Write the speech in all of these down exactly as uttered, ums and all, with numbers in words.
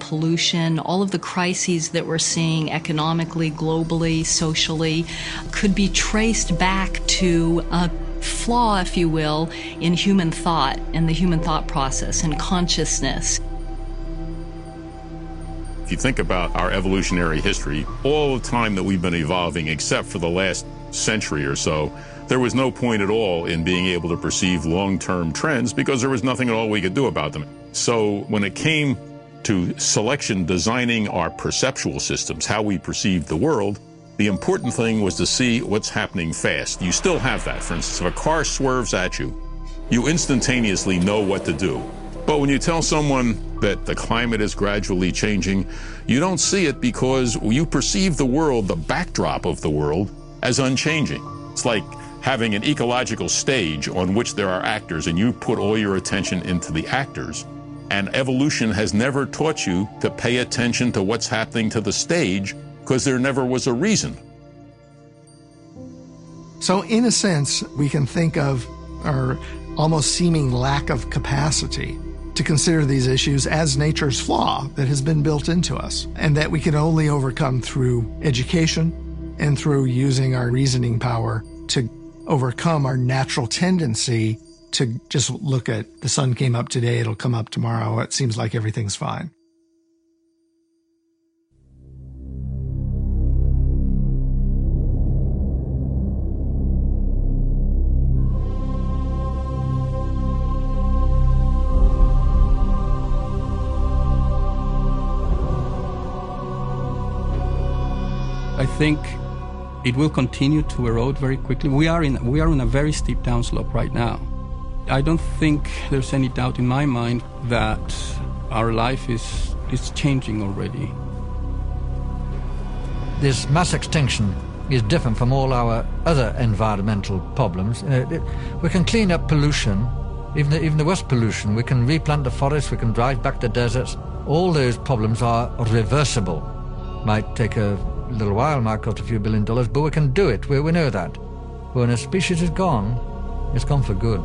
pollution, all of the crises that we're seeing economically, globally, socially, could be traced back to a flaw, if you will, in human thought and the human thought process and consciousness. If you think about our evolutionary history, all the time that we've been evolving, except for the last century or so, there was no point at all in being able to perceive long-term trends because there was nothing at all we could do about them. So when it came to selection, designing our perceptual systems, how we perceive the world, the important thing was to see what's happening fast. You still have that. For instance, if a car swerves at you, you instantaneously know what to do. But when you tell someone that the climate is gradually changing, you don't see it because you perceive the world, the backdrop of the world, as unchanging. It's like having an ecological stage on which there are actors, and you put all your attention into the actors. And evolution has never taught you to pay attention to what's happening to the stage, because there never was a reason. So in a sense, we can think of our almost seeming lack of capacity to consider these issues as nature's flaw that has been built into us, and that we can only overcome through education and through using our reasoning power to overcome our natural tendency to just look at the sun came up today, it'll come up tomorrow, it seems like everything's fine. I think it will continue to erode very quickly. We are in we are on a very steep downslope right now. I don't think there's any doubt in my mind that our life is is changing already. This mass extinction is different from all our other environmental problems. Uh, it, we can clean up pollution, even the, even the worst pollution. We can replant the forests, we can drive back the deserts. All those problems are reversible. Might take a little while, might cost a few billion dollars, but we can do it. We, we know that. But when a species is gone, it's gone for good.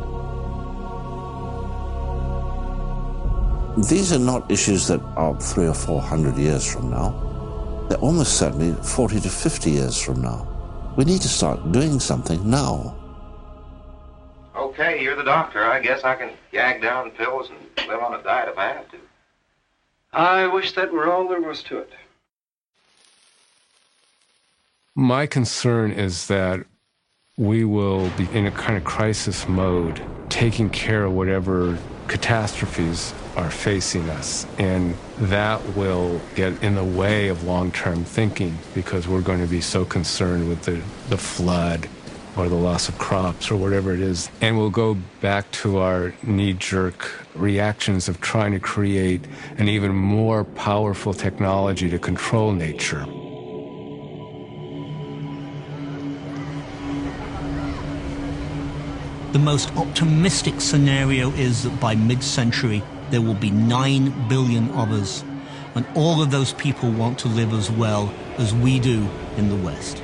These are not issues that are three or four hundred years from now. They're almost certainly forty to fifty years from now. We need to start doing something now. Okay, you're the doctor. I guess I can gag down pills and live on a diet if I have to. I wish that were all there was to it. My concern is that we will be in a kind of crisis mode, taking care of whatever catastrophes are facing us, and that will get in the way of long-term thinking because we're going to be so concerned with the, the flood or the loss of crops or whatever it is, and we'll go back to our knee-jerk reactions of trying to create an even more powerful technology to control nature. The most optimistic scenario is that by mid-century, there will be nine billion of us, and all of those people want to live as well as we do in the West.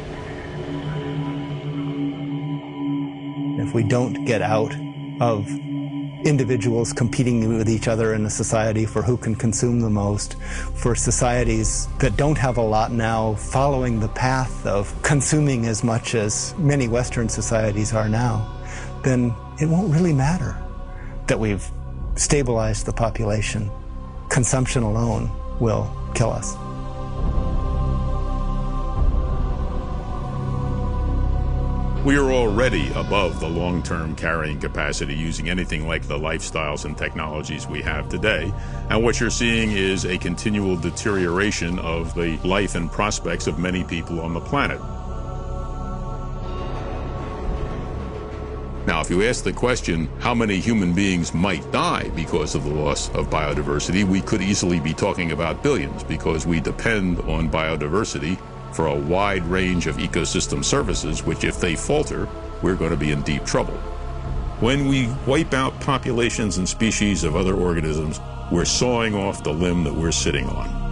If we don't get out of individuals competing with each other in a society for who can consume the most, for societies that don't have a lot now following the path of consuming as much as many Western societies are now, then it won't really matter that we've stabilized the population. Consumption alone will kill us. We are already above the long-term carrying capacity using anything like the lifestyles and technologies we have today. And what you're seeing is a continual deterioration of the life and prospects of many people on the planet. Now, if you ask the question, how many human beings might die because of the loss of biodiversity, we could easily be talking about billions because we depend on biodiversity for a wide range of ecosystem services, which if they falter, we're going to be in deep trouble. When we wipe out populations and species of other organisms, we're sawing off the limb that we're sitting on.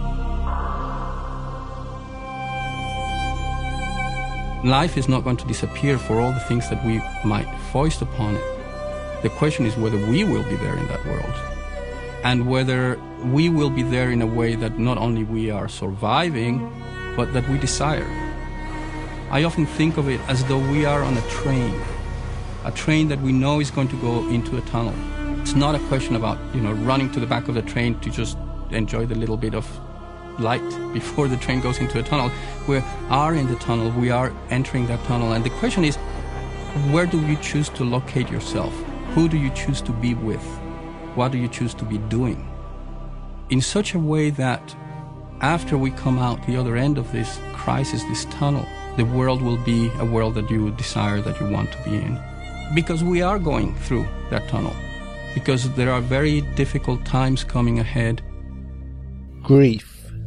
Life is not going to disappear for all the things that we might foist upon it. The question is whether we will be there in that world. and whether we will be there in a way that not only we are surviving, but that we desire. I often think of it as though we are on a train, a train that we know is going to go into a tunnel. It's not a question about, you know, running to the back of the train to just enjoy the little bit of light before the train goes into a tunnel. We are in the tunnel, we are entering that tunnel, and the question is, where do you choose to locate yourself? Who do you choose to be with? What do you choose to be doing? In such a way that after we come out the other end of this crisis, this tunnel, the world will be a world that you desire, that you want to be in. Because we are going through that tunnel. Because there are very difficult times coming ahead. Grief.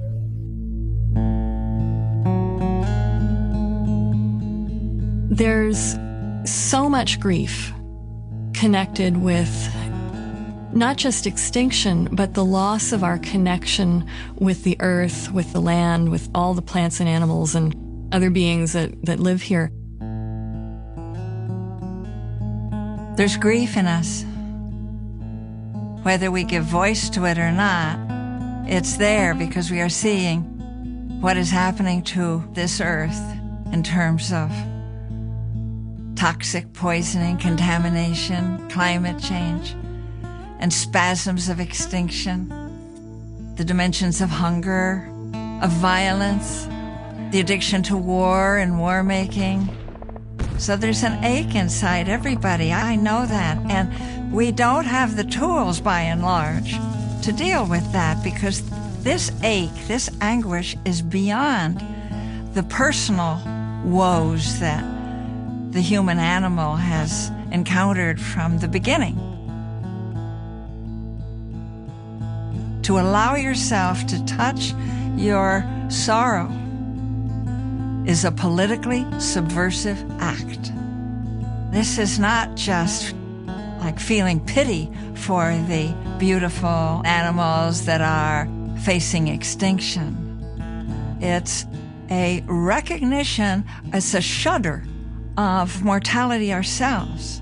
There's so much grief connected with not just extinction, but the loss of our connection with the earth, with the land, with all the plants and animals and other beings that, that live here. There's grief in us. Whether we give voice to it or not, it's there because we are seeing what is happening to this earth in terms of toxic poisoning, contamination, climate change, and spasms of extinction, the dimensions of hunger, of violence, the addiction to war and war making. So there's an ache inside everybody. I know that. And we don't have the tools, by and large, to deal with that because this ache, this anguish is beyond the personal woes that the human animal has encountered from the beginning. To allow yourself to touch your sorrow is a politically subversive act. This is not just like feeling pity for the beautiful animals that are facing extinction. It's a recognition, it's a shudder of mortality ourselves.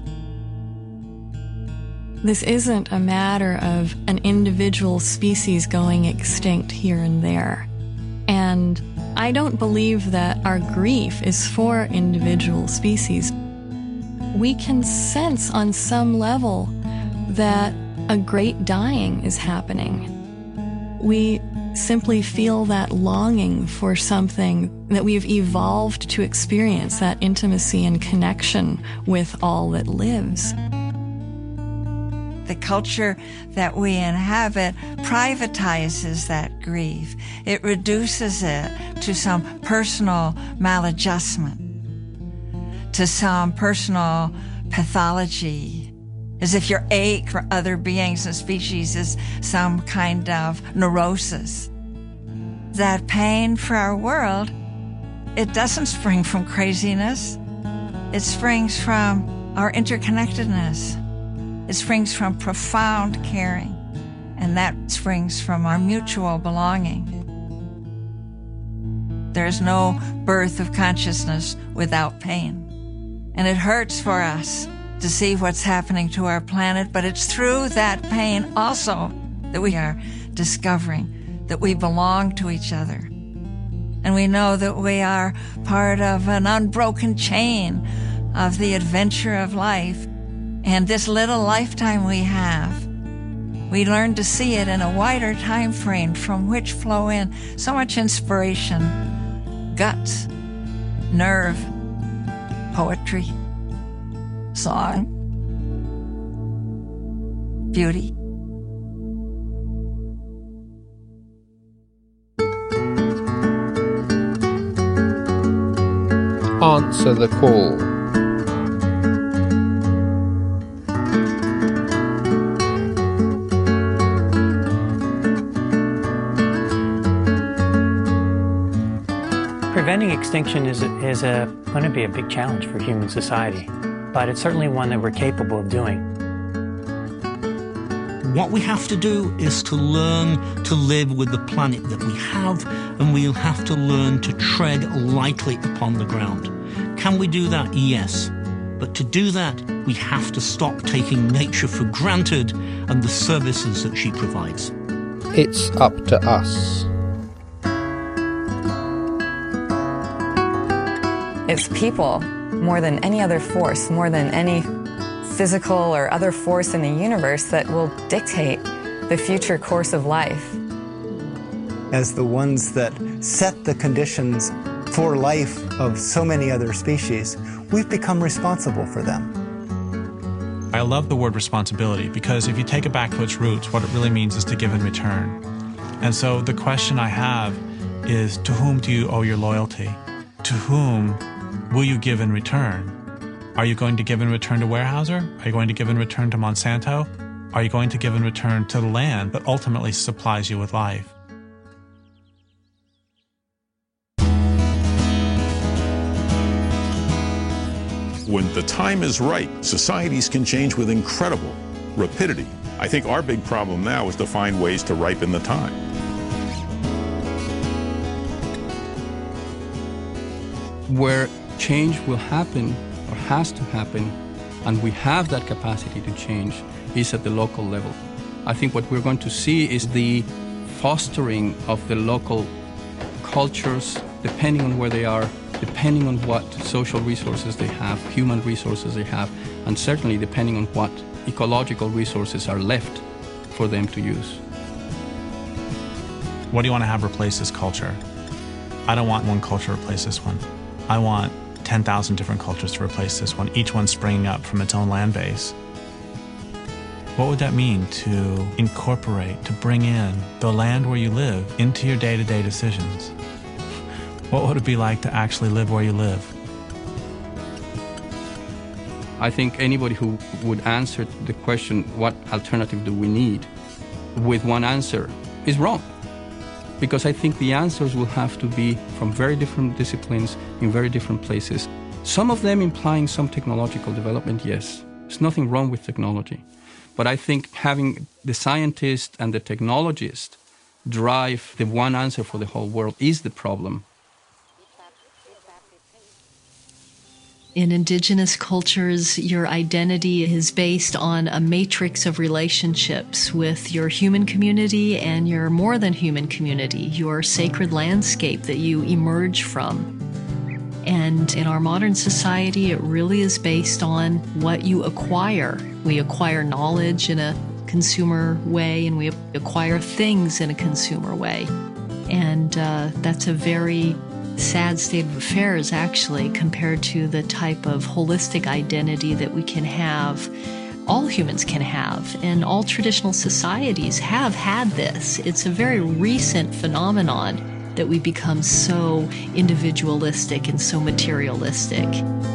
This isn't a matter of an individual species going extinct here and there. And I don't believe that our grief is for individual species. We can sense on some level that a great dying is happening. We simply feel that longing for something that we've evolved to experience, that intimacy and connection with all that lives. The culture that we inhabit privatizes that grief. It reduces it to some personal maladjustment, to some personal pathology, as if your ache for other beings and species is some kind of neurosis. That pain for our world, it doesn't spring from craziness. It springs from our interconnectedness. It springs from profound caring, and that springs from our mutual belonging. There is no birth of consciousness without pain. And it hurts for us to see what's happening to our planet, but it's through that pain also that we are discovering that we belong to each other. And we know that we are part of an unbroken chain of the adventure of life. And this little lifetime we have, we learn to see it in a wider time frame from which flow in so much inspiration, guts, nerve, poetry, song, beauty. Answer the call. Preventing extinction is, a, is a, going to be a big challenge for human society, but it's certainly one that we're capable of doing. What we have to do is to learn to live with the planet that we have, and we'll have to learn to tread lightly upon the ground. Can we do that? Yes. But to do that, we have to stop taking nature for granted and the services that she provides. It's up to us. It's people, more than any other force, more than any physical or other force in the universe, that will dictate the future course of life. As the ones that set the conditions for life of so many other species, we've become responsible for them. I love the word responsibility because if you take it back to its roots, what it really means is to give in return. And so the question I have is, to whom do you owe your loyalty? To whom will you give in return? Are you going to give in return to Weyerhaeuser? Are you going to give in return to Monsanto? Are you going to give in return to the land that ultimately supplies you with life? When the time is right, societies can change with incredible rapidity. I think our big problem now is to find ways to ripen the time. Where change will happen, or has to happen, and we have that capacity to change, is at the local level. I think what we're going to see is the fostering of the local cultures, depending on where they are, depending on what social resources they have, human resources they have, and certainly depending on what ecological resources are left for them to use. What do you want to have replace this culture? I don't want one culture to replace this one. I want ten thousand different cultures to replace this one, each one springing up from its own land base. What would that mean to incorporate, to bring in the land where you live into your day-to-day decisions? What would it be like to actually live where you live? I think anybody who would answer the question, what alternative do we need, with one answer, is wrong. Because I think the answers will have to be from very different disciplines in very different places. Some of them implying some technological development, yes. There's nothing wrong with technology. But I think having the scientist and the technologist drive the one answer for the whole world is the problem. In indigenous cultures, your identity is based on a matrix of relationships with your human community and your more than human community, your sacred landscape that you emerge from. And in our modern society, it really is based on what you acquire. We acquire knowledge in a consumer way, and we acquire things in a consumer way. And uh, that's a very sad state of affairs, actually, compared to the type of holistic identity that we can have, all humans can have, and all traditional societies have had this. It's a very recent phenomenon that we become so individualistic and so materialistic.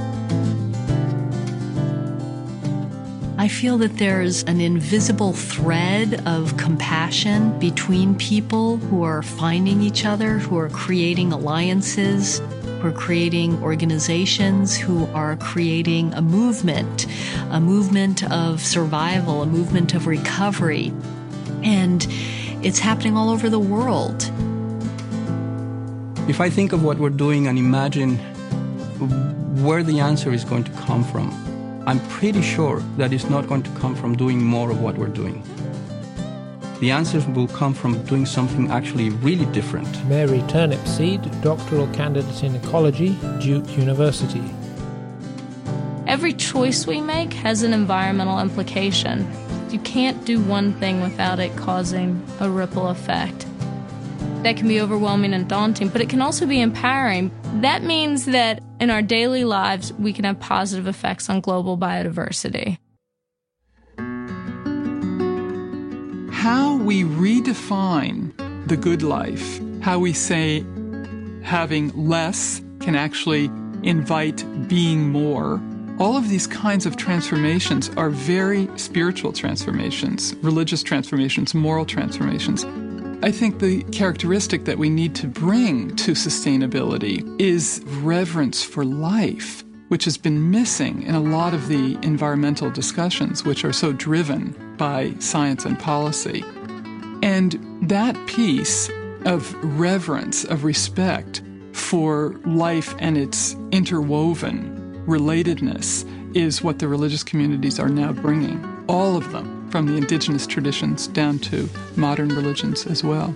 I feel that there's an invisible thread of compassion between people who are finding each other, who are creating alliances, who are creating organizations, who are creating a movement, a movement of survival, a movement of recovery. And it's happening all over the world. If I think of what we're doing and imagine where the answer is going to come from, I'm pretty sure that it's not going to come from doing more of what we're doing. The answers will come from doing something actually really different. Mary Turnipseed, doctoral candidate in ecology, Duke University. Every choice we make has an environmental implication. You can't do one thing without it causing a ripple effect. That can be overwhelming and daunting, but it can also be empowering. That means that in our daily lives, we can have positive effects on global biodiversity. How we redefine the good life, how we say having less can actually invite being more, all of these kinds of transformations are very spiritual transformations, religious transformations, moral transformations. I think the characteristic that we need to bring to sustainability is reverence for life, which has been missing in a lot of the environmental discussions, which are so driven by science and policy. And that piece of reverence, of respect for life and its interwoven relatedness is what the religious communities are now bringing. All of them, from the indigenous traditions down to modern religions as well.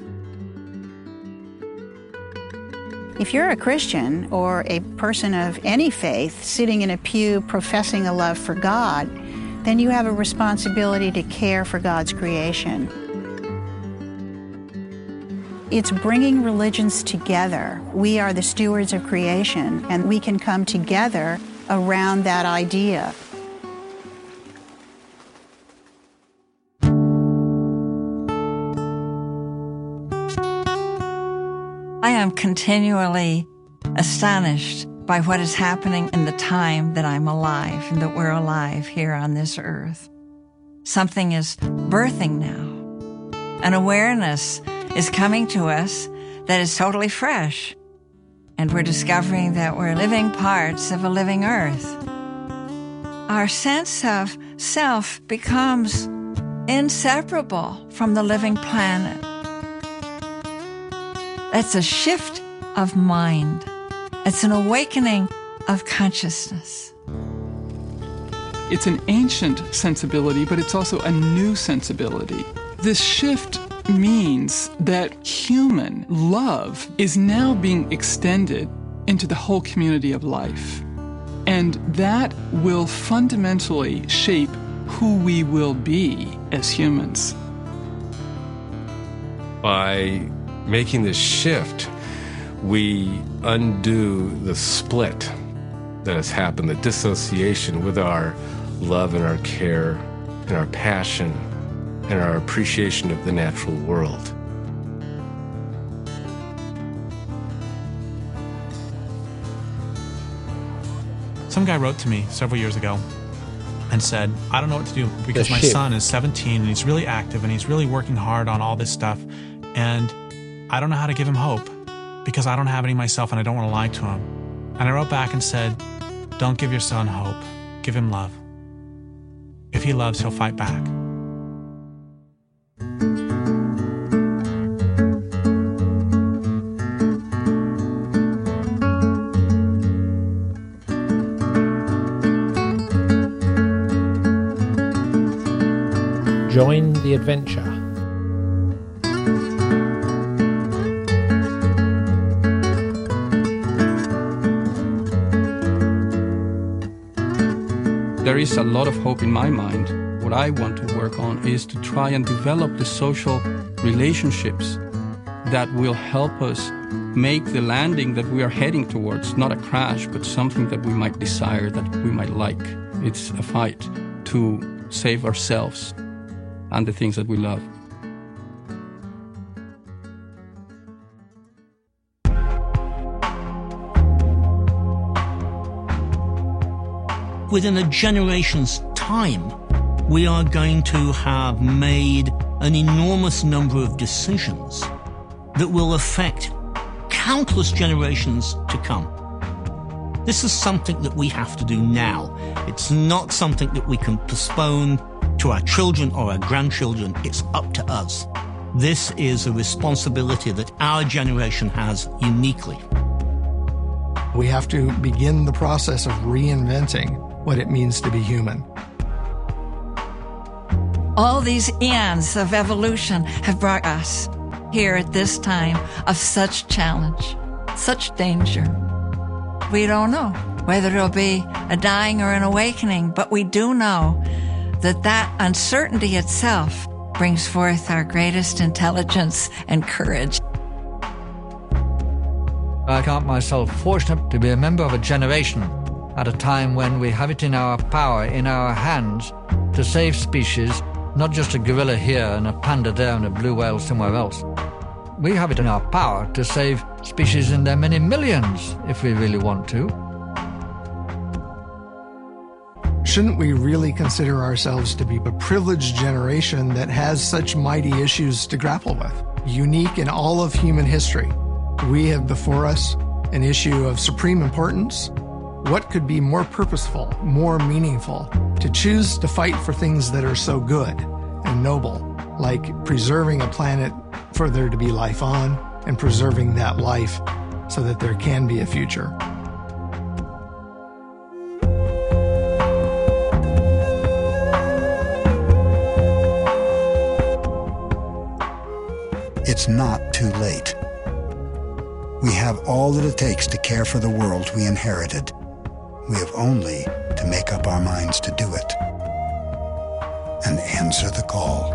If you're a Christian or a person of any faith sitting in a pew professing a love for God, then you have a responsibility to care for God's creation. It's bringing religions together. We are the stewards of creation, and we can come together around that idea. I am continually astonished by what is happening in the time that I'm alive and that we're alive here on this earth. Something is birthing now. An awareness is coming to us that is totally fresh. And we're discovering that we're living parts of a living earth. Our sense of self becomes inseparable from the living planet. It's a shift of mind. It's an awakening of consciousness. It's an ancient sensibility, but it's also a new sensibility. This shift means that human love is now being extended into the whole community of life. And that will fundamentally shape who we will be as humans. By making this shift, we undo the split that has happened, the dissociation with our love and our care and our passion and our appreciation of the natural world. Some guy wrote to me several years ago and said, I don't know what to do because my son is seventeen and he's really active and he's really working hard on all this stuff, and I don't know how to give him hope because I don't have any myself and I don't want to lie to him. And I wrote back and said, don't give your son hope. Give him love. If he loves, he'll fight back. Join the adventure. There is a lot of hope in my mind. What I want to work on is to try and develop the social relationships that will help us make the landing that we are heading towards not a crash, but something that we might desire, that we might like. It's a fight to save ourselves and the things that we love. Within a generation's time, we are going to have made an enormous number of decisions that will affect countless generations to come. This is something that we have to do now. It's not something that we can postpone to our children or our grandchildren. It's up to us. This is a responsibility that our generation has uniquely. We have to begin the process of reinventing what it means to be human. All these eons of evolution have brought us here at this time of such challenge, such danger. We don't know whether it'll be a dying or an awakening, but we do know that that uncertainty itself brings forth our greatest intelligence and courage. I count myself fortunate to be a member of a generation at a time when we have it in our power, in our hands, to save species, not just a gorilla here and a panda there and a blue whale somewhere else. We have it in our power to save species in their many millions, if we really want to. Shouldn't we really consider ourselves to be a privileged generation that has such mighty issues to grapple with? Unique in all of human history, we have before us an issue of supreme importance. What could be more purposeful, more meaningful, to choose to fight for things that are so good and noble, like preserving a planet for there to be life on and preserving that life so that there can be a future? it's not too late. We have all that it takes to care for the world we inherited. We have only to make up our minds to do it and answer the call.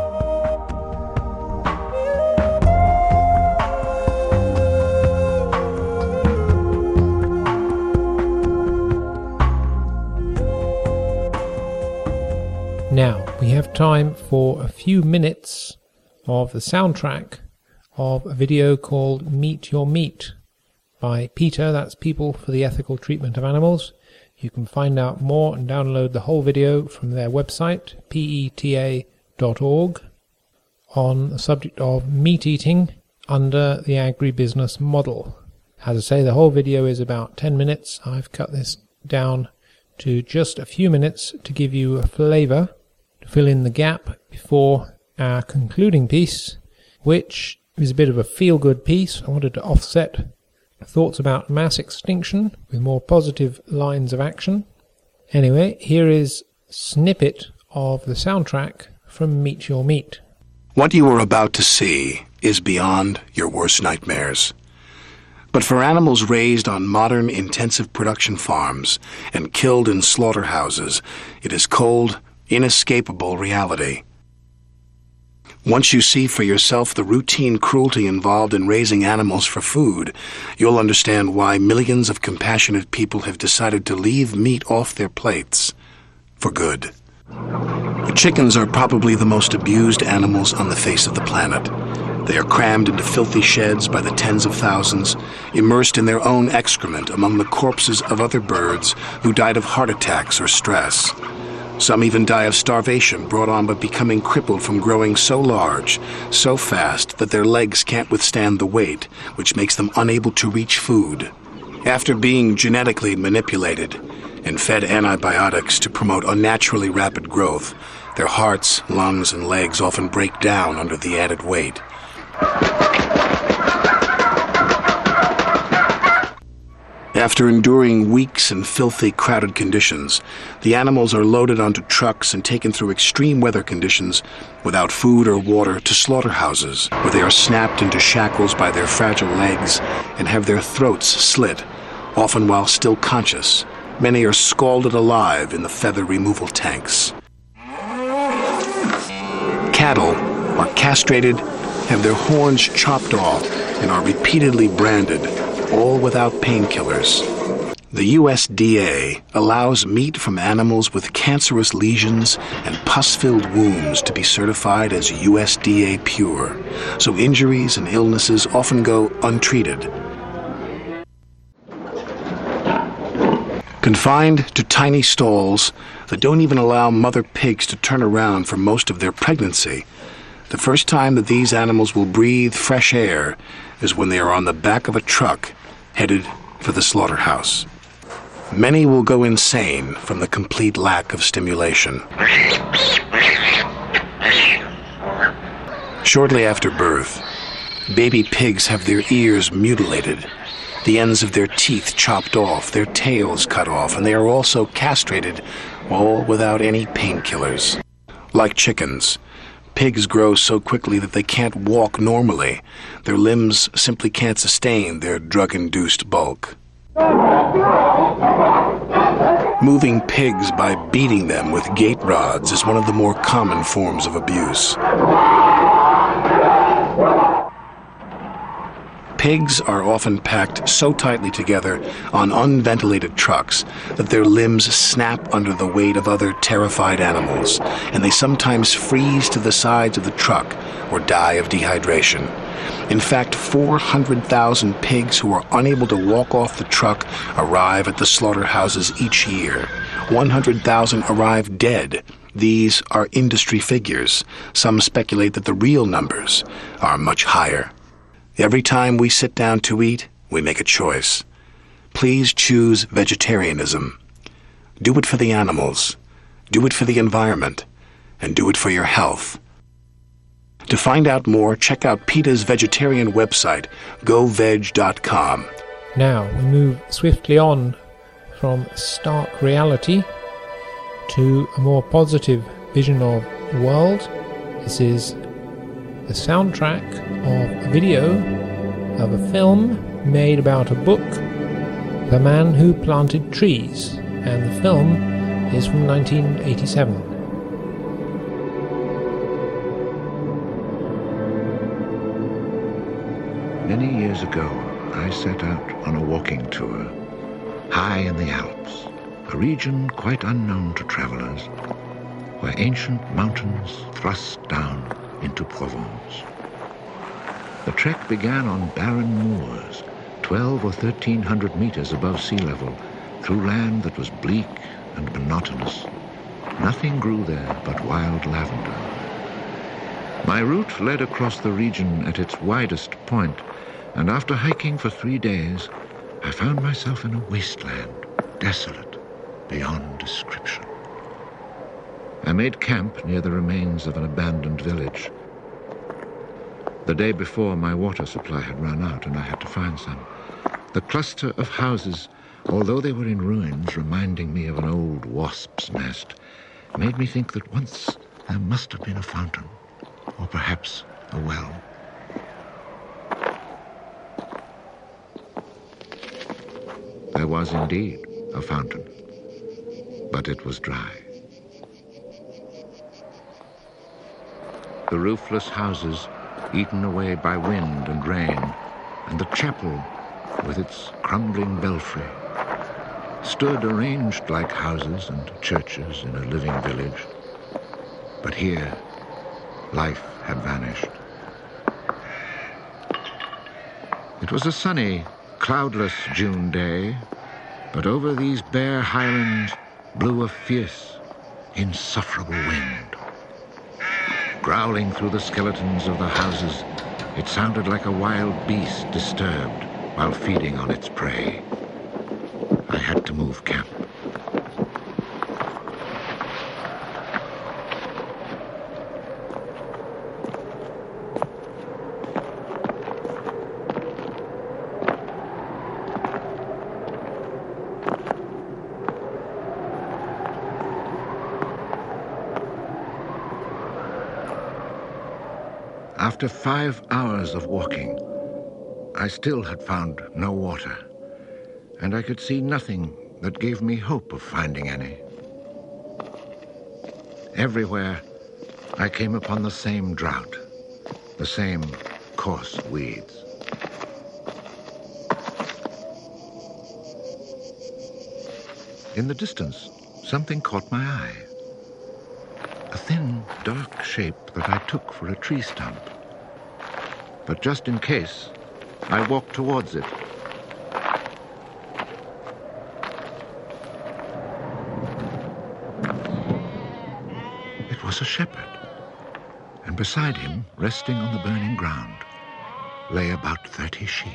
Now, we have time for a few minutes of the soundtrack of a video called Meet Your Meat by PETA, that's People for the Ethical Treatment of Animals. You can find out more and download the whole video from their website, P E T A dot org, on the subject of meat eating under the agribusiness model. As I say, the whole video is about ten minutes. I've cut this down to just a few minutes to give you a flavour, to fill in the gap before our concluding piece, which is a bit of a feel-good piece. I wanted to offset thoughts about mass extinction with more positive lines of action. Anyway, here is a snippet of the soundtrack from Meet Your Meat. What you are about to see is beyond your worst nightmares. But for animals raised on modern intensive production farms and killed in slaughterhouses, it is cold, inescapable reality. Once you see for yourself the routine cruelty involved in raising animals for food, you'll understand why millions of compassionate people have decided to leave meat off their plates for good. Chickens are probably the most abused animals on the face of the planet. They are crammed into filthy sheds by the tens of thousands, immersed in their own excrement among the corpses of other birds who died of heart attacks or stress. Some even die of starvation brought on by becoming crippled from growing so large, so fast that their legs can't withstand the weight, which makes them unable to reach food. After being genetically manipulated and fed antibiotics to promote unnaturally rapid growth, their hearts, lungs, and legs often break down under the added weight. After enduring weeks in filthy, crowded conditions, the animals are loaded onto trucks and taken through extreme weather conditions without food or water to slaughterhouses, where they are snapped into shackles by their fragile legs and have their throats slit, often while still conscious. Many are scalded alive in the feather removal tanks. Cattle are castrated, have their horns chopped off, and are repeatedly branded, all without painkillers. The U S D A allows meat from animals with cancerous lesions and pus-filled wounds to be certified as U S D A pure, so injuries and illnesses often go untreated. Confined to tiny stalls that don't even allow mother pigs to turn around for most of their pregnancy, the first time that these animals will breathe fresh air is when they are on the back of a truck headed for the slaughterhouse. Many will go insane from the complete lack of stimulation. Shortly after birth, baby pigs have their ears mutilated, the ends of their teeth chopped off, their tails cut off, and they are also castrated, all without any painkillers. Like chickens, pigs grow so quickly that they can't walk normally. Their limbs simply can't sustain their drug-induced bulk. Moving pigs by beating them with gate rods is one of the more common forms of abuse. Pigs are often packed so tightly together on unventilated trucks that their limbs snap under the weight of other terrified animals, and they sometimes freeze to the sides of the truck or die of dehydration. In fact, four hundred thousand pigs who are unable to walk off the truck arrive at the slaughterhouses each year. one hundred thousand arrive dead. These are industry figures. Some speculate that the real numbers are much higher. Every time we sit down to eat, we make a choice. Please choose vegetarianism. Do it for the animals, do it for the environment, and do it for your health. To find out more, check out PETA's vegetarian website, go veg dot com. Now we move swiftly on from stark reality to a more positive vision of the world. This is the soundtrack of a video of a film made about a book, The Man Who Planted Trees, and the film is from nineteen eighty-seven. Many years ago, I set out on a walking tour, high in the Alps, a region quite unknown to travelers, where ancient mountains thrust down into Provence. The trek began on barren moors, twelve or thirteen hundred meters above sea level, through land that was bleak and monotonous. Nothing grew there but wild lavender. My route led across the region at its widest point, and after hiking for three days, I found myself in a wasteland, desolate beyond description. I made camp near the remains of an abandoned village. The day before, my water supply had run out, and I had to find some. The cluster of houses, although they were in ruins, reminding me of an old wasp's nest, made me think that once there must have been a fountain, or perhaps a well. There was indeed a fountain, but it was dry. The roofless houses, eaten away by wind and rain, and the chapel with its crumbling belfry, stood arranged like houses and churches in a living village. But here, life had vanished. It was a sunny, cloudless June day, but over these bare highlands blew a fierce, insufferable wind. Growling through the skeletons of the houses, it sounded like a wild beast disturbed while feeding on its prey. I had to move camp. After five hours of walking, I still had found no water, and I could see nothing that gave me hope of finding any. Everywhere, I came upon the same drought, the same coarse weeds. In the distance, something caught my eye. A thin, dark shape that I took for a tree stump. But just in case, I walked towards it. It was a shepherd, and beside him, resting on the burning ground, lay about thirty sheep.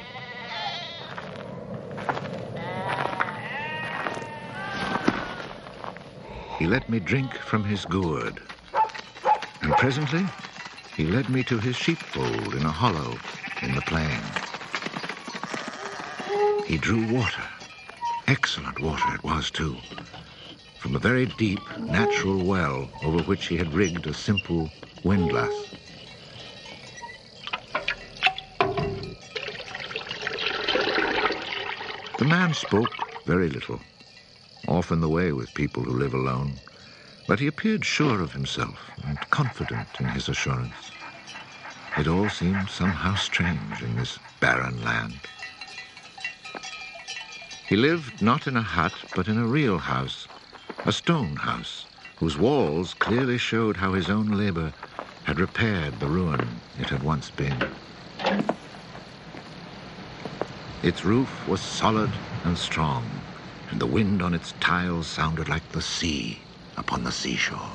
He let me drink from his gourd, and presently he led me to his sheepfold in a hollow in the plain. He drew water. Excellent water it was, too, from a very deep, natural well over which he had rigged a simple windlass. The man spoke very little, often the way with people who live alone, but he appeared sure of himself and confident in his assurance. It all seemed somehow strange in this barren land. He lived not in a hut, but in a real house, a stone house, whose walls clearly showed how his own labor had repaired the ruin it had once been. Its roof was solid and strong, and the wind on its tiles sounded like the sea upon the seashore.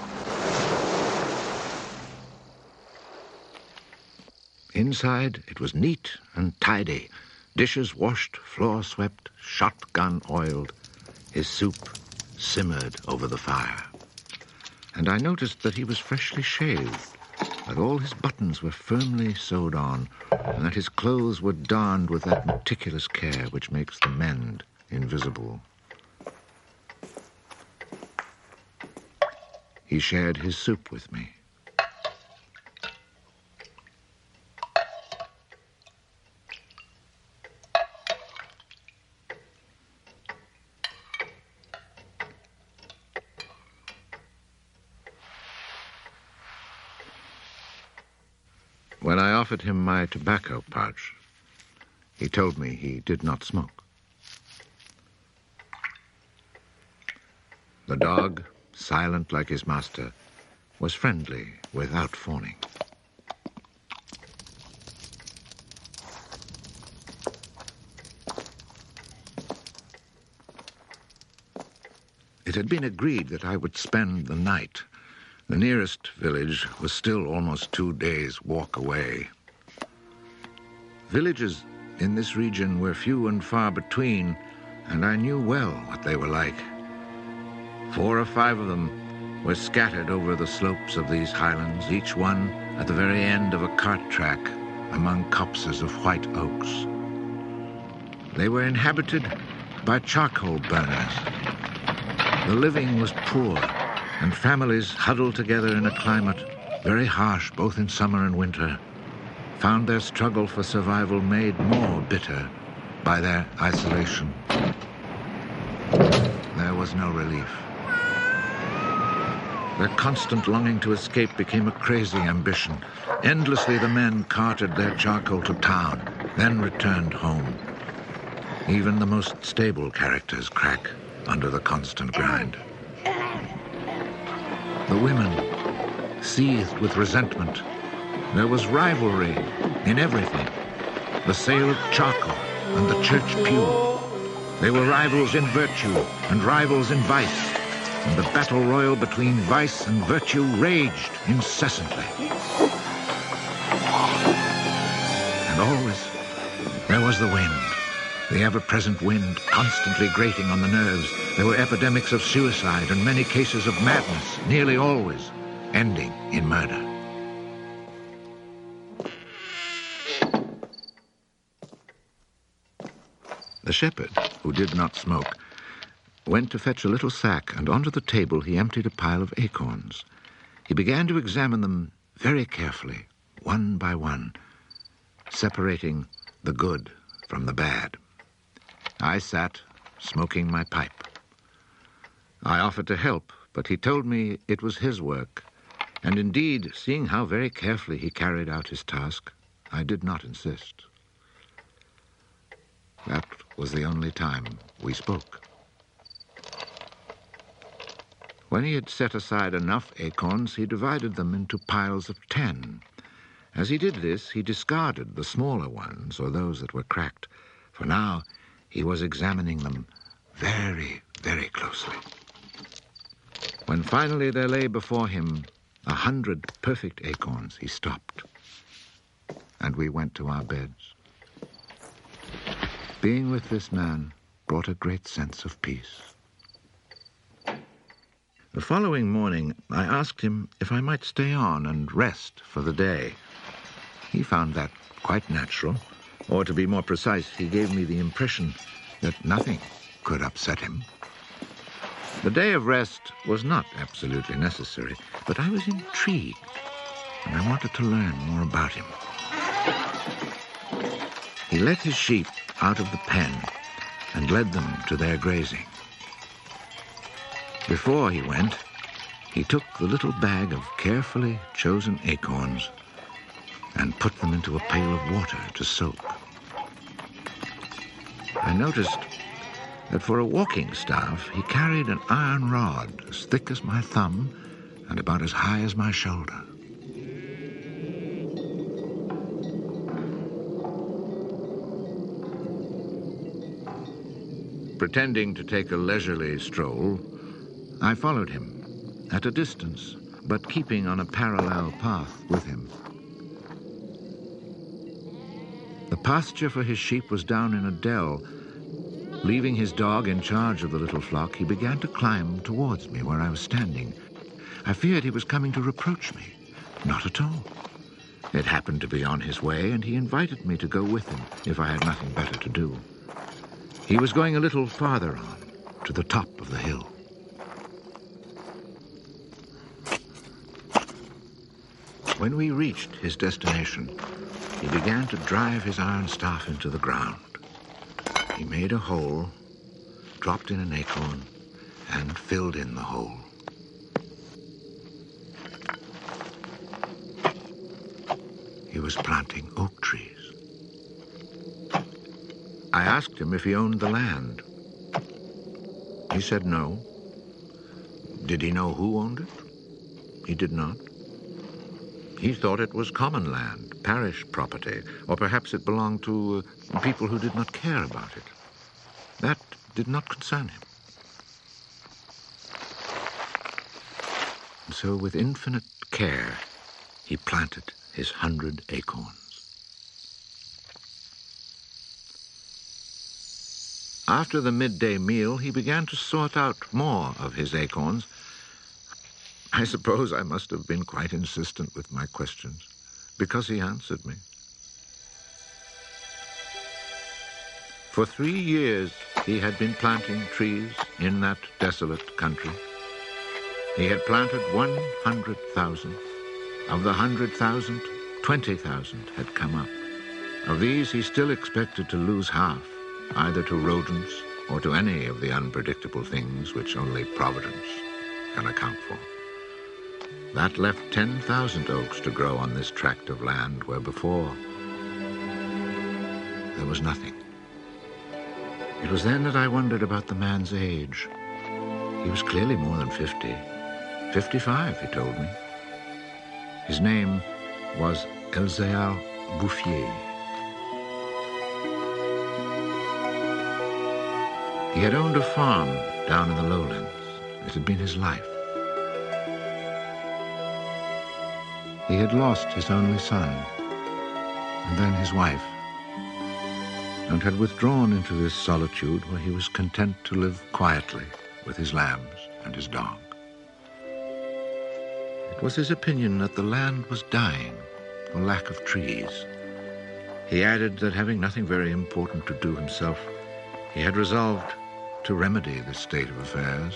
Inside, it was neat and tidy, dishes washed, floor swept, shotgun oiled. His soup simmered over the fire. And I noticed that he was freshly shaved, that all his buttons were firmly sewed on, and that his clothes were darned with that meticulous care which makes the mend invisible. He shared his soup with me. When I offered him my tobacco pouch, he told me he did not smoke. The dog, silent like his master, was friendly without fawning. It had been agreed that I would spend the night. The nearest village was still almost two days' walk away. Villages in this region were few and far between, and I knew well what they were like. Four or five of them were scattered over the slopes of these highlands, each one at the very end of a cart track among copses of white oaks. They were inhabited by charcoal burners. The living was poor, and families huddled together in a climate very harsh both in summer and winter found their struggle for survival made more bitter by their isolation. There was no relief. Their constant longing to escape became a crazy ambition. Endlessly the men carted their charcoal to town, then returned home. Even the most stable characters crack under the constant grind. The women seethed with resentment. There was rivalry in everything. The sale of charcoal and the church pew. They were rivals in virtue and rivals in vice. And the battle royal between vice and virtue raged incessantly. And always there was the wind. The ever-present wind, constantly grating on the nerves. There were epidemics of suicide and many cases of madness, nearly always ending in murder. The shepherd, who did not smoke, went to fetch a little sack, and onto the table he emptied a pile of acorns. He began to examine them very carefully, one by one, separating the good from the bad. I sat, smoking my pipe. I offered to help, but he told me it was his work, and indeed, seeing how very carefully he carried out his task, I did not insist. That was the only time we spoke. When he had set aside enough acorns, he divided them into piles of ten. As he did this, he discarded the smaller ones, or those that were cracked, for now he was examining them very, very closely. When finally there lay before him a hundred perfect acorns, he stopped, and we went to our beds. Being with this man brought a great sense of peace. The following morning, I asked him if I might stay on and rest for the day. He found that quite natural, or to be more precise, he gave me the impression that nothing could upset him. The day of rest was not absolutely necessary, but I was intrigued, and I wanted to learn more about him. He let his sheep out of the pen and led them to their grazing. Before he went, he took the little bag of carefully chosen acorns and put them into a pail of water to soak. I noticed that for a walking staff, he carried an iron rod as thick as my thumb and about as high as my shoulder. Pretending to take a leisurely stroll, I followed him at a distance, but keeping on a parallel path with him. The pasture for his sheep was down in a dell. Leaving his dog in charge of the little flock, he began to climb towards me where I was standing. I feared he was coming to reproach me. Not at all. It happened to be on his way, and he invited me to go with him if I had nothing better to do. He was going a little farther on, to the top of the hill. When we reached his destination, he began to drive his iron staff into the ground. He made a hole, dropped in an acorn, and filled in the hole. He he was planting oak trees. I asked him if he owned the land. He said no. Did he know who owned it? He did not. He thought it was common land, parish property, or perhaps it belonged to uh, people who did not care about it. That did not concern him. And so with infinite care, he planted his hundred acorns. After the midday meal, he began to sort out more of his acorns. I suppose I must have been quite insistent with my questions, because he answered me. For three years, he had been planting trees in that desolate country. He had planted one hundred thousand. Of the one hundred thousand, twenty thousand had come up. Of these, he still expected to lose half, either to rodents or to any of the unpredictable things which only Providence can account for. That left ten thousand oaks to grow on this tract of land where before there was nothing. It was then that I wondered about the man's age. He was clearly more than fifty. Fifty-five, he told me. His name was Elzéar Bouffier. He had owned a farm down in the lowlands. It had been his life. He had lost his only son, and then his wife, and had withdrawn into this solitude where he was content to live quietly with his lambs and his dog. It was his opinion that the land was dying for lack of trees. He added that having nothing very important to do himself, he had resolved to remedy this state of affairs.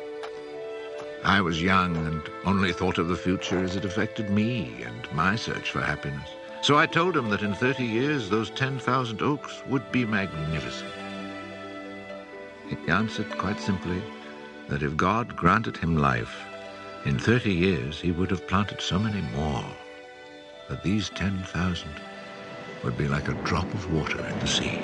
I was young and only thought of the future as it affected me and my search for happiness. So I told him that in thirty years those ten thousand oaks would be magnificent. He answered quite simply that if God granted him life, in thirty years he would have planted so many more that these ten thousand would be like a drop of water in the sea.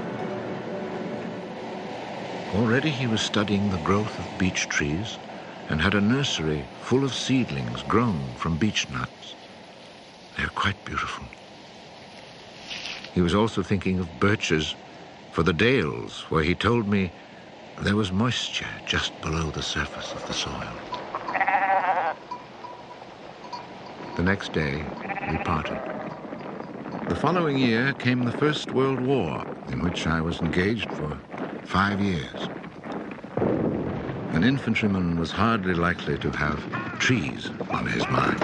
Already he was studying the growth of beech trees and had a nursery full of seedlings grown from beech nuts. They're quite beautiful. He was also thinking of birches for the dales, where he told me there was moisture just below the surface of the soil. The next day, we parted. The following year came the First World War, in which I was engaged for five years. An infantryman was hardly likely to have trees on his mind.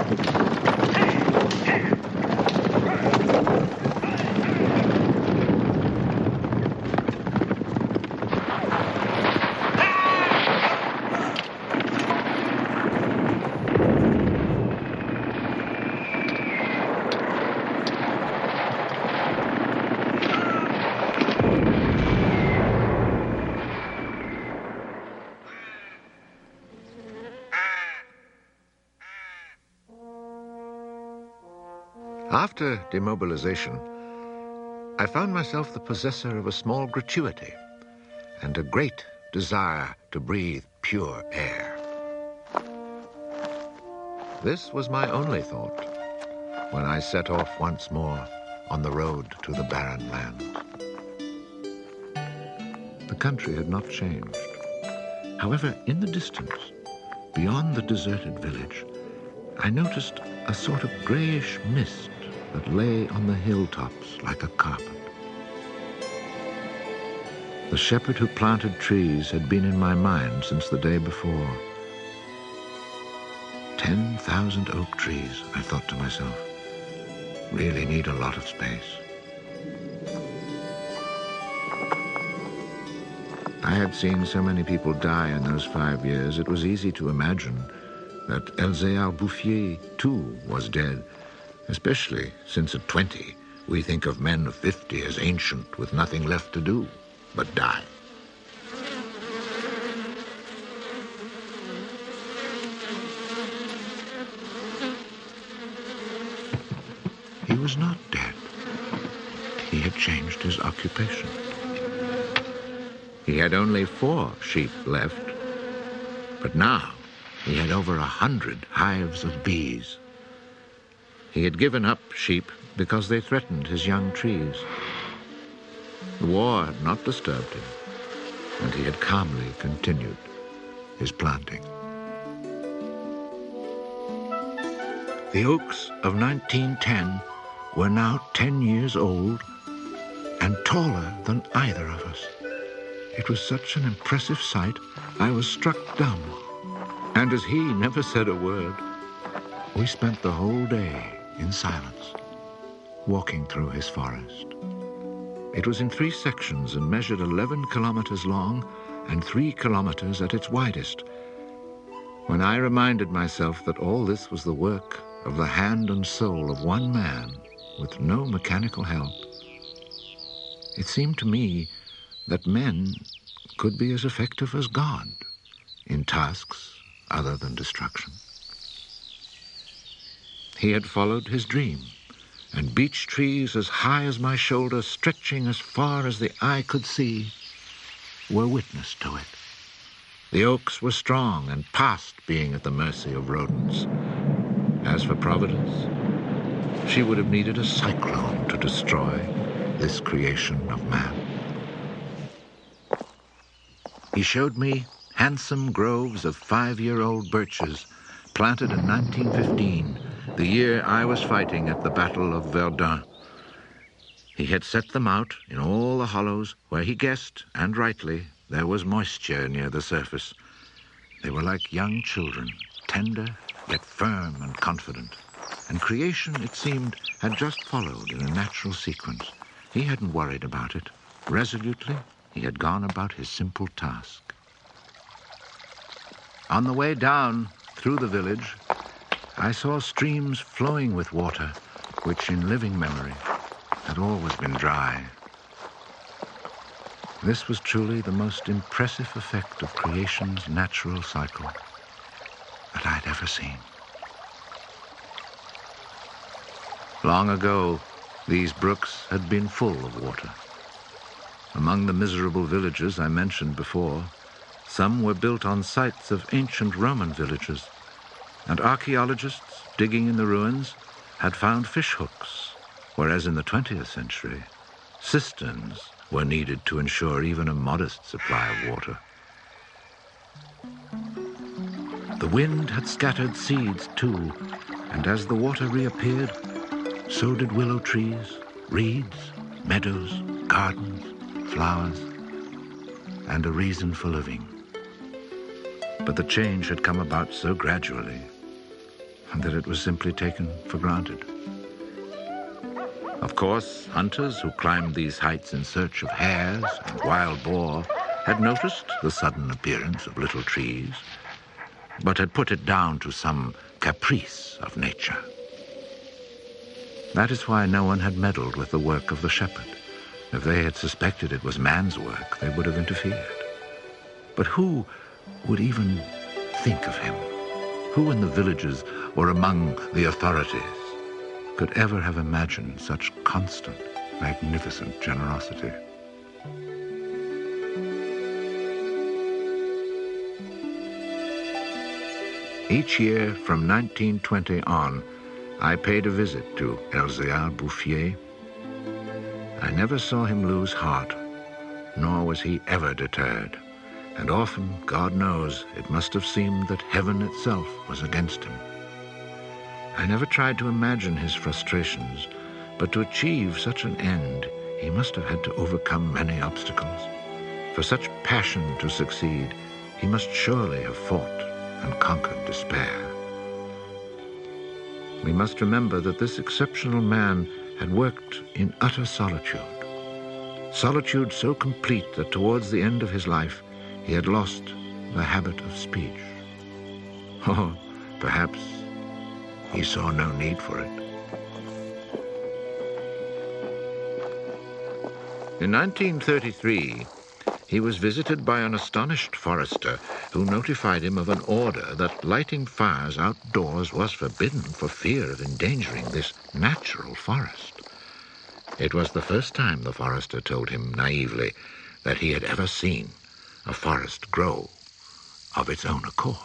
After demobilization, I found myself the possessor of a small gratuity and a great desire to breathe pure air. This was my only thought when I set off once more on the road to the barren land. The country had not changed. However, in the distance, beyond the deserted village, I noticed a sort of grayish mist that lay on the hilltops like a carpet. The shepherd who planted trees had been in my mind since the day before. Ten thousand oak trees, I thought to myself, really need a lot of space. I had seen so many people die in those five years, it was easy to imagine that Elzéar Bouffier, too, was dead, especially since at twenty we think of men of fifty as ancient with nothing left to do but die. He was not dead. He had changed his occupation. He had only four sheep left, but now he had over a hundred hives of bees. He had given up sheep because they threatened his young trees. The war had not disturbed him, and he had calmly continued his planting. The oaks of nineteen ten were now ten years old and taller than either of us. It was such an impressive sight, I was struck dumb. And as he never said a word, we spent the whole day in silence, walking through his forest. It was in three sections and measured eleven kilometers long and three kilometers at its widest. When I reminded myself that all this was the work of the hand and soul of one man with no mechanical help, it seemed to me that men could be as effective as God in tasks other than destruction. He had followed his dream, and beech trees as high as my shoulder, stretching as far as the eye could see, were witness to it. The oaks were strong and past being at the mercy of rodents. As for Providence, she would have needed a cyclone to destroy this creation of man. He showed me handsome groves of five-year-old birches planted in nineteen fifteen, the year I was fighting at the Battle of Verdun. He had set them out in all the hollows where he guessed, and rightly, there was moisture near the surface. They were like young children, tender yet firm and confident. And creation, it seemed, had just followed in a natural sequence. He hadn't worried about it. Resolutely, he had gone about his simple task. On the way down through the village, I saw streams flowing with water, which in living memory had always been dry. This was truly the most impressive effect of creation's natural cycle that I'd ever seen. Long ago, these brooks had been full of water. Among the miserable villages I mentioned before, some were built on sites of ancient Roman villages, and archaeologists digging in the ruins had found fish hooks, whereas in the twentieth century, cisterns were needed to ensure even a modest supply of water. The wind had scattered seeds too, and as the water reappeared, so did willow trees, reeds, meadows, gardens, flowers, and a reason for living. But the change had come about so gradually that it was simply taken for granted. Of course, hunters who climbed these heights in search of hares and wild boar had noticed the sudden appearance of little trees, but had put it down to some caprice of nature. That is why no one had meddled with the work of the shepherd. If they had suspected it was man's work, they would have interfered. But who would even think of him? Who in the villages or among the authorities could ever have imagined such constant, magnificent generosity? Each year from nineteen twenty on, I paid a visit to Elzéar Bouffier. I never saw him lose heart, nor was he ever deterred. And often, God knows, it must have seemed that heaven itself was against him. I never tried to imagine his frustrations, but to achieve such an end, he must have had to overcome many obstacles. For such passion to succeed, he must surely have fought and conquered despair. We must remember that this exceptional man had worked in utter solitude. Solitude so complete that towards the end of his life, he had lost the habit of speech. Oh, perhaps he saw no need for it. In nineteen thirty-three, he was visited by an astonished forester who notified him of an order that lighting fires outdoors was forbidden for fear of endangering this natural forest. It was the first time the forester told him naively that he had ever seen a forest grow of its own accord.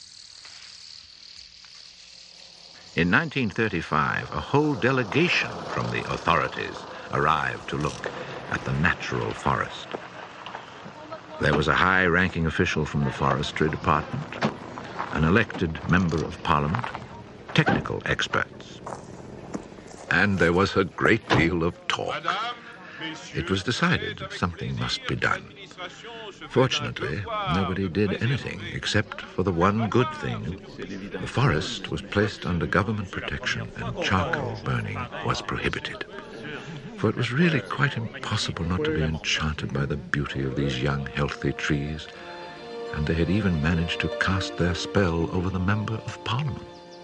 In nineteen thirty-five, a whole delegation from the authorities arrived to look at the natural forest. There was a high-ranking official from the forestry department, an elected member of parliament, technical experts. And there was a great deal of talk. It was decided something must be done. Fortunately, nobody did anything except for the one good thing. The forest was placed under government protection and charcoal burning was prohibited. For it was really quite impossible not to be enchanted by the beauty of these young, healthy trees, and they had even managed to cast their spell over the Member of Parliament.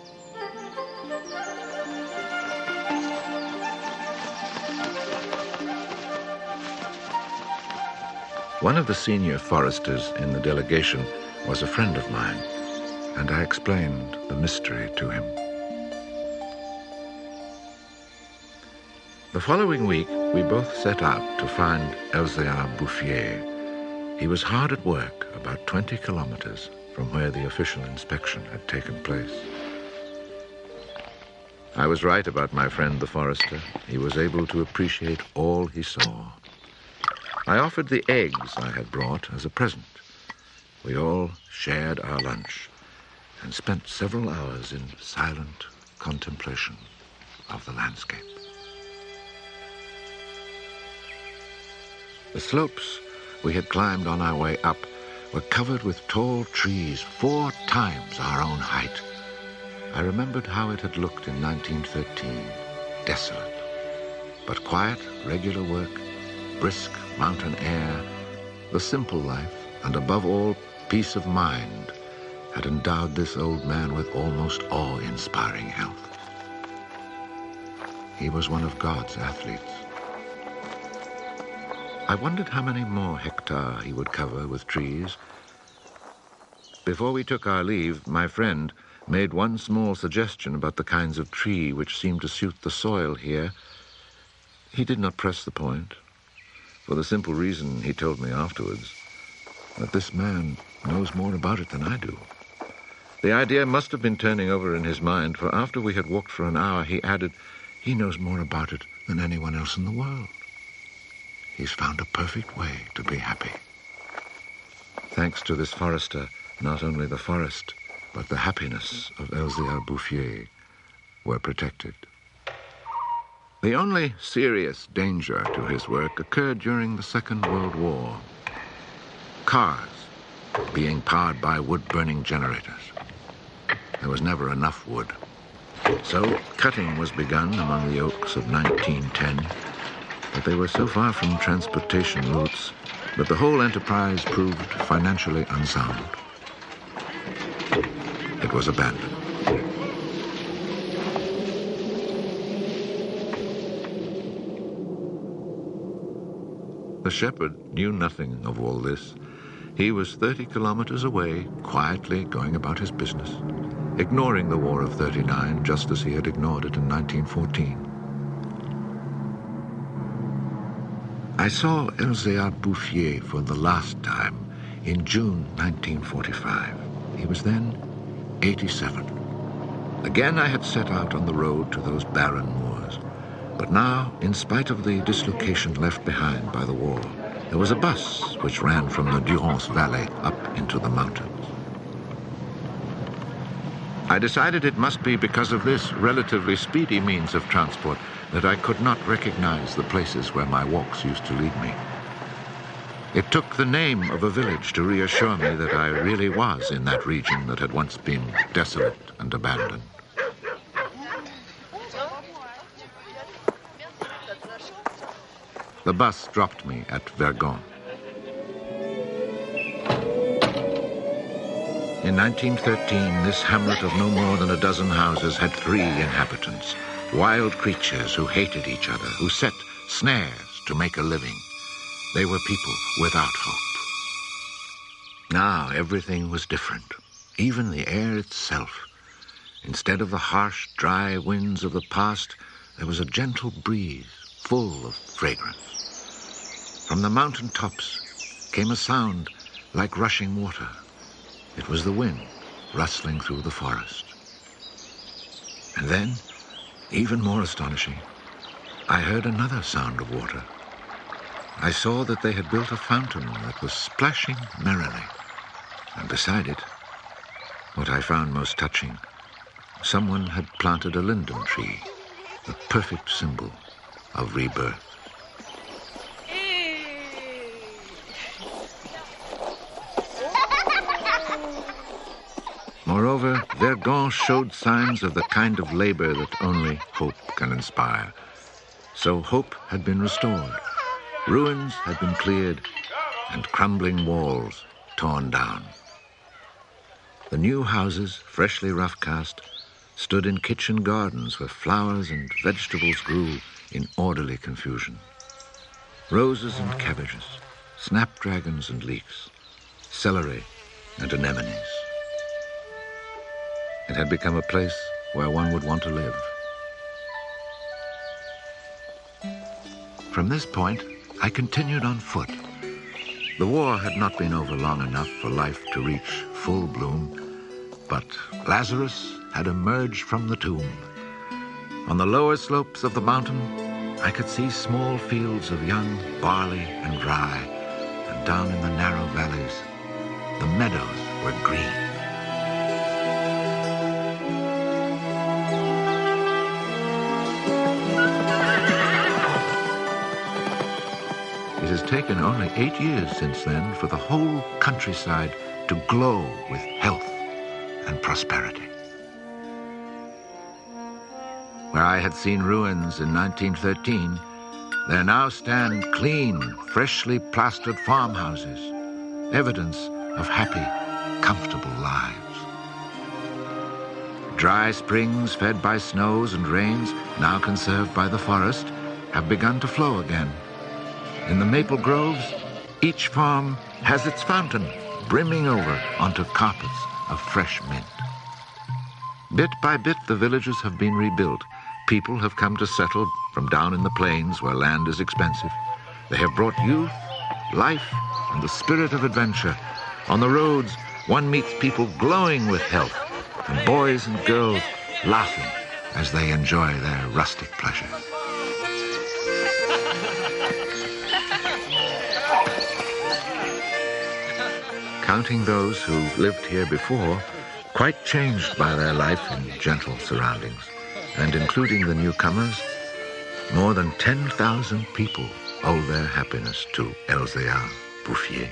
One of the senior foresters in the delegation was a friend of mine, and I explained the mystery to him. The following week, we both set out to find Elzéar Bouffier. He was hard at work about twenty kilometers from where the official inspection had taken place. I was right about my friend the forester. He was able to appreciate all he saw. I offered the eggs I had brought as a present. We all shared our lunch and spent several hours in silent contemplation of the landscape. The slopes we had climbed on our way up were covered with tall trees four times our own height. I remembered how it had looked in nineteen thirteen, desolate, but quiet, regular work, brisk mountain air, the simple life, and above all, peace of mind, had endowed this old man with almost awe-inspiring health. He was one of God's athletes. I wondered how many more hectares he would cover with trees. Before we took our leave, my friend made one small suggestion about the kinds of tree which seemed to suit the soil here. He did not press the point, for the simple reason, he told me afterwards, that this man knows more about it than I do. The idea must have been turning over in his mind, for after we had walked for an hour, he added, he knows more about it than anyone else in the world. He's found a perfect way to be happy. Thanks to this forester, not only the forest, but the happiness of Elzéar Bouffier were protected. The only serious danger to his work occurred during the Second World War. Cars being powered by wood-burning generators. There was never enough wood. So cutting was begun among the oaks of nineteen ten, but they were so far from transportation routes that the whole enterprise proved financially unsound. It was abandoned. The shepherd knew nothing of all this. He was thirty kilometers away, quietly going about his business, ignoring the War of thirty-nine just as he had ignored it in nineteen fourteen. I saw Elzéar Bouffier for the last time in June nineteen forty-five. He was then eighty-seven. Again I had set out on the road to those barren moors. But now, in spite of the dislocation left behind by the war, there was a bus which ran from the Durance Valley up into the mountains. I decided it must be because of this relatively speedy means of transport that I could not recognize the places where my walks used to lead me. It took the name of a village to reassure me that I really was in that region that had once been desolate and abandoned. The bus dropped me at Vergon. In nineteen thirteen, this hamlet of no more than a dozen houses had three inhabitants, wild creatures who hated each other, who set snares to make a living. They were people without hope. Now everything was different, even the air itself. Instead of the harsh, dry winds of the past, there was a gentle breeze full of fragrance. From the mountain tops came a sound like rushing water. It was the wind rustling through the forest. And then, even more astonishing, I heard another sound of water. I saw that they had built a fountain that was splashing merrily. And beside it, what I found most touching, someone had planted a linden tree, the perfect symbol of rebirth. Moreover, Verdun showed signs of the kind of labor that only hope can inspire. So hope had been restored. Ruins had been cleared, and crumbling walls torn down. The new houses, freshly rough-cast, stood in kitchen gardens where flowers and vegetables grew in orderly confusion. Roses and cabbages, snapdragons and leeks, celery and anemones. It had become a place where one would want to live. From this point, I continued on foot. The war had not been over long enough for life to reach full bloom, but Lazarus had emerged from the tomb. On the lower slopes of the mountain, I could see small fields of young barley and rye, and down in the narrow valleys, the meadows were green. It has taken only eight years since then for the whole countryside to glow with health and prosperity. Where I had seen ruins in nineteen thirteen, there now stand clean, freshly plastered farmhouses, evidence of happy, comfortable lives. Dry springs fed by snows and rains, now conserved by the forest, have begun to flow again. In the maple groves, each farm has its fountain brimming over onto carpets of fresh mint. Bit by bit, the villages have been rebuilt. People have come to settle from down in the plains where land is expensive. They have brought youth, life, and the spirit of adventure. On the roads, one meets people glowing with health, and boys and girls laughing as they enjoy their rustic pleasures. Counting those who lived here before, quite changed by their life in gentle surroundings, and including the newcomers, more than ten thousand people owe their happiness to Elzéar Bouffier.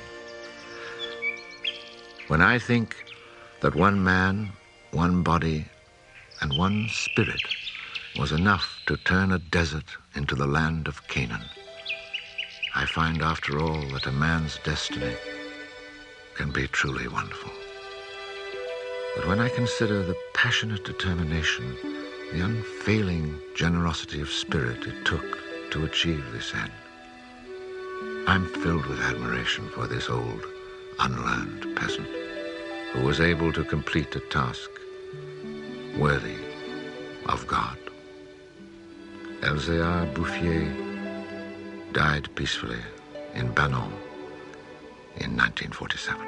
When I think that one man, one body, and one spirit was enough to turn a desert into the land of Canaan, I find after all that a man's destiny can be truly wonderful. But when I consider the passionate determination, the unfailing generosity of spirit it took to achieve this end, I'm filled with admiration for this old, unlearned peasant who was able to complete a task worthy of God. Elzéar Bouffier died peacefully in Banon in nineteen forty-seven.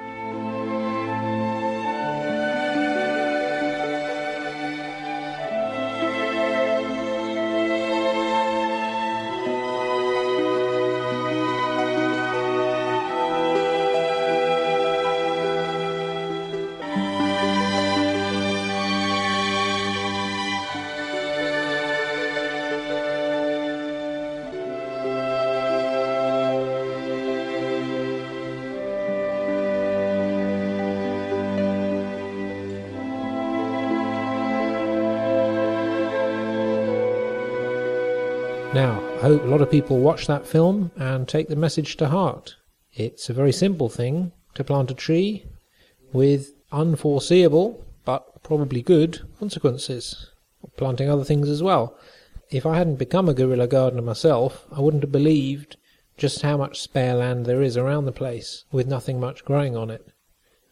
Now, I hope a lot of people watch that film and take the message to heart. It's a very simple thing to plant a tree with unforeseeable, but probably good, consequences. Planting other things as well. If I hadn't become a guerrilla gardener myself, I wouldn't have believed just how much spare land there is around the place, with nothing much growing on it.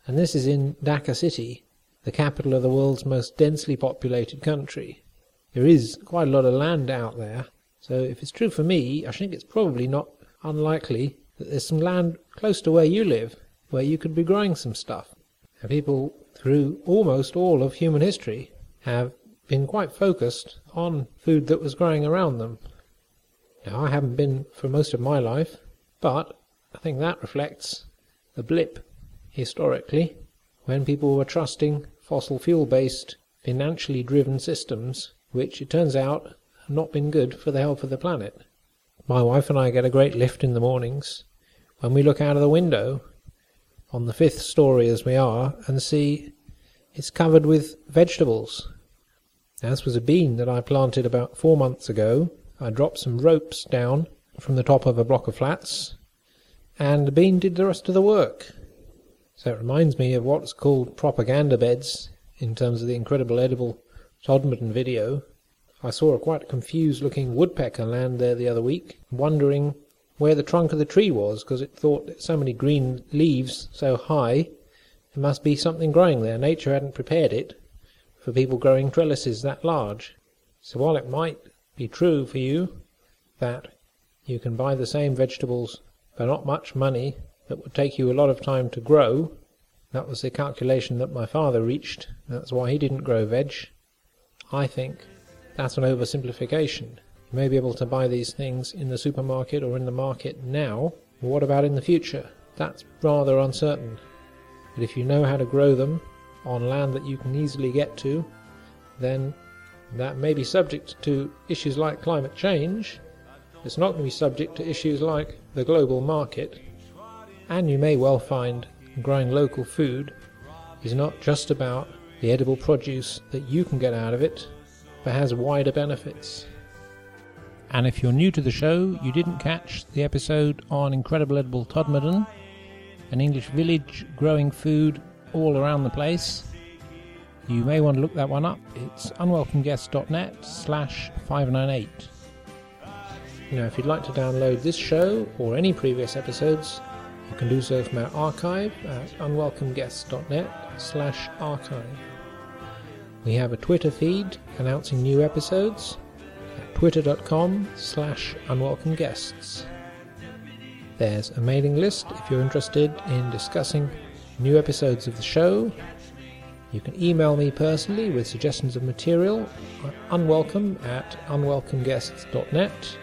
And this is in Dhaka City, the capital of the world's most densely populated country. There is quite a lot of land out there, so if it's true for me, I think it's probably not unlikely that there's some land close to where you live, where you could be growing some stuff. And people, through almost all of human history, have been quite focused on food that was growing around them. Now, I haven't been for most of my life, but I think that reflects the blip historically, when people were trusting fossil fuel-based, financially driven systems, which it turns out have not been good for the health of the planet. My wife and I get a great lift in the mornings when we look out of the window on the fifth story as we are and see it's covered with vegetables. Now, this was a bean that I planted about four months ago. I dropped some ropes down from the top of a block of flats, and the bean did the rest of the work. So it reminds me of what's called propaganda beds in terms of the incredible edible Todmorden video. I saw a quite confused looking woodpecker land there the other week, wondering where the trunk of the tree was, because it thought that so many green leaves so high, there must be something growing there. Nature hadn't prepared it for people growing trellises that large. So while it might be true for you that you can buy the same vegetables for not much money that would take you a lot of time to grow, that was the calculation that my father reached, that's why he didn't grow veg, I think that's an oversimplification. You may be able to buy these things in the supermarket or in the market now, but what about in the future? That's rather uncertain. But if you know how to grow them on land that you can easily get to, then that may be subject to issues like climate change. It's not going to be subject to issues like the global market. And you may well find growing local food is not just about the edible produce that you can get out of it, but has wider benefits. And if you're new to the show, you didn't catch the episode on incredible edible Todmorden, an English village growing food all around the place, you may want to look that one up. It's unwelcomeguests.net slash 598. Now, if you'd like to download this show or any previous episodes, you can do so from our archive at unwelcomeguests.net slash archive. We have a Twitter feed announcing new episodes at twitter.com slash unwelcomeguests. There's a mailing list if you're interested in discussing new episodes of the show. You can email me personally with suggestions of material at unwelcome at unwelcomeguests.net.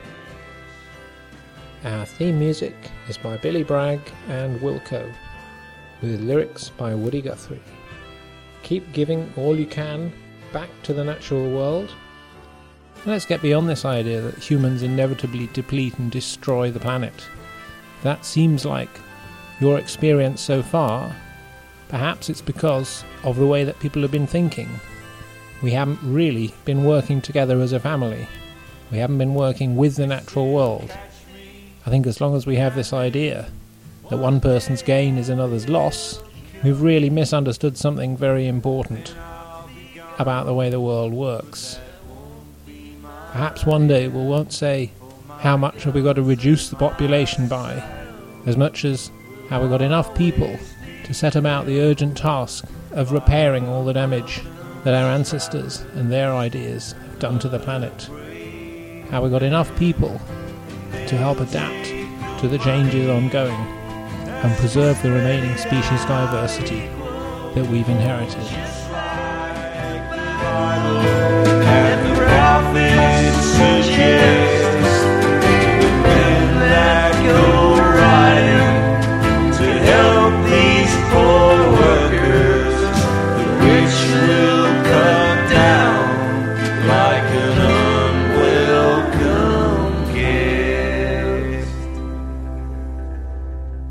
Our theme music is by Billy Bragg and Wilco, with lyrics by Woody Guthrie. Keep giving all you can back to the natural world. Let's get beyond this idea that humans inevitably deplete and destroy the planet. That seems like your experience so far. Perhaps it's because of the way that people have been thinking. We haven't really been working together as a family. We haven't been working with the natural world. I think as long as we have this idea that one person's gain is another's loss, we've really misunderstood something very important about the way the world works. Perhaps one day we won't say how much have we got to reduce the population by, as much as have we got enough people to set about the urgent task of repairing all the damage that our ancestors and their ideas have done to the planet. Have we got enough people to help adapt to the changes ongoing and preserve the remaining species diversity that we've inherited?